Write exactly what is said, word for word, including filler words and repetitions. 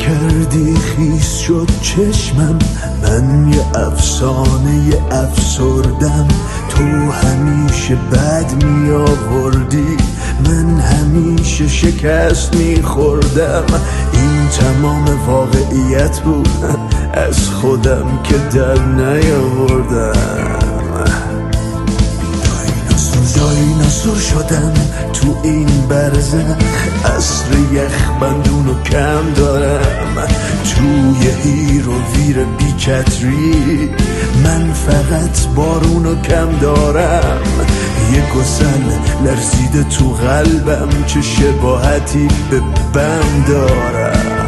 کردی خیس شد چشمم، من یه افسانه یه افسردم. تو همیشه بد می آوردی، من همیشه شکست می خوردم. این تمام واقعیت بود، از خودم که در نیاوردم. دایناسور شدم تو این برزخ، عصر یخ بندونو کم دارم. توی هیر و ویر بی چتری من فقط بارونو کم دارم. یه گسل لرزیده تو قلبم، چه شباهتی به بم دارم.